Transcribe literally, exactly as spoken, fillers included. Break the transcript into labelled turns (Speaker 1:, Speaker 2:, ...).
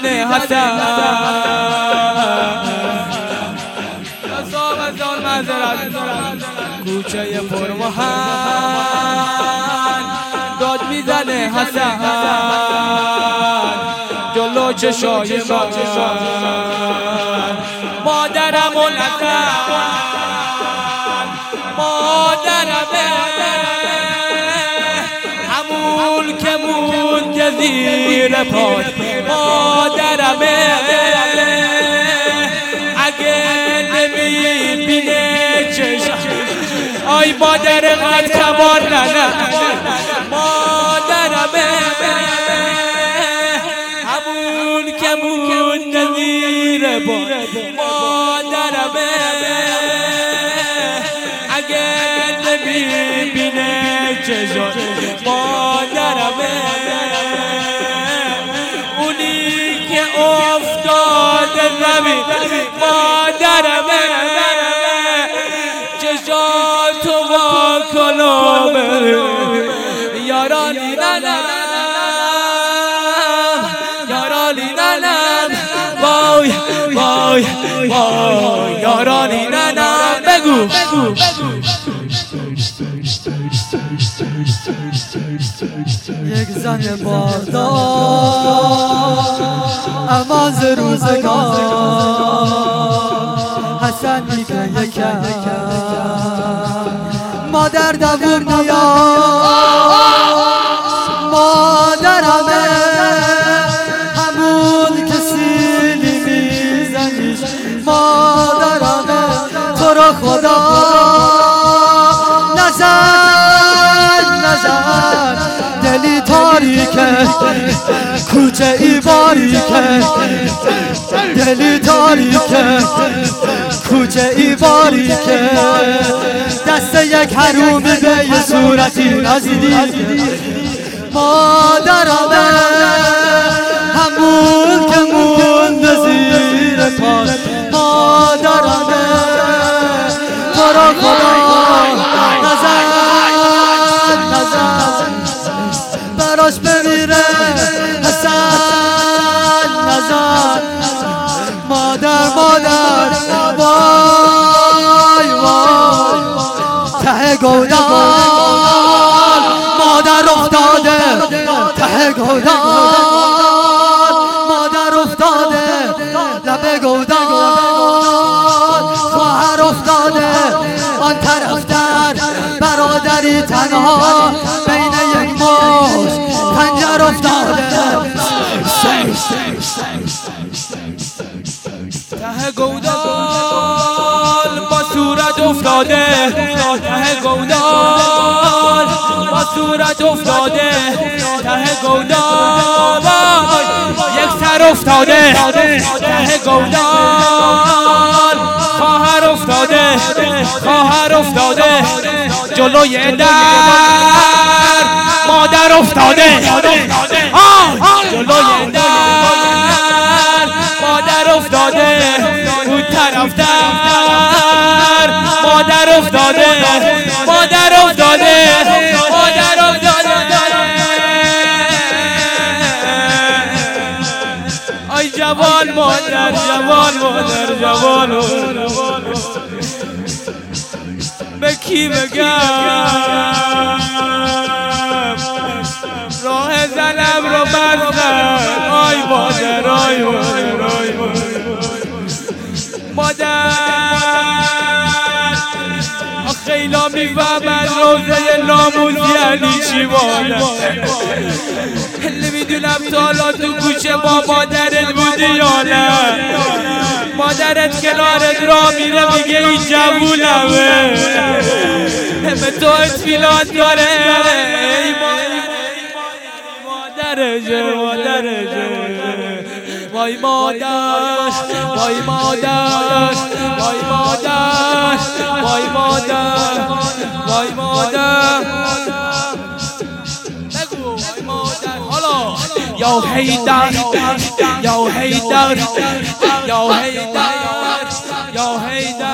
Speaker 1: میزنه حسن کوچه پرمهن داد میزنه حسن جلو چشای من مادرم و نزن مادرمه همون که مونده زیر پای مادرمه اگه نمیبینه چشم آی مادر قد کبار نه مادرمه همون که مونده زیر پای مادرمه اگه نمیبینه چشم مادرمه اونی که افتاده زمین مادرمه چشاتو با کلومه یارانی ننم یارانی ننم وای وای وای یارانی ننم بگو
Speaker 2: یک زن باردار اما ز روزگار حسن میگه یکم مادر دوون نیاد مادرمه همون که سیلی میزنیش مادرمه تو رو خدا نزن نزن دلی تاریکه کوچه ای باریکه دلی تاریکه کوچه ای باریکه دست یک حرومی به یه صورتی نزدیک مادرمه همون که مونده زیر پاس مادرمه تو رو خدا نزن نزن براش بمیره حسن نزن مادر مادر وای وای ته گودال مادر افتاده ته گودال مادر افتاده لب گودال خواهر افتاده آن طرف در برادری تنها بین یک موش خنجر افتاده
Speaker 1: ته گودال با صورت افتاده ته گودال با صورت افتاده ته گودال یک سر افتاده ته گودال خواهر افتاده خواهر افتاده جلوی در مادر افتاده جلوی در مادر افتاده اون طرف در مادر افتاده مادر افتاده مادر افتاده آی جوان مادر جوان مادر جوان به کی بگم راه زنم رو بستم آی مادر آی مادر آی مادر خیلا میفهمن روزه ناموز یعنی چی مادر نمیدونم تا حالا تو گوشه با مادرت بودی یا نه مادرت کنارت را میره میگه این جوونمه به تو اطمینان داره مادرجه مادرجه وای مادر وای مادر وای مادر وای مادر وای مادر بگو وای مادر حالا یا حیدر یا حیدر یا حیدر یا حیدر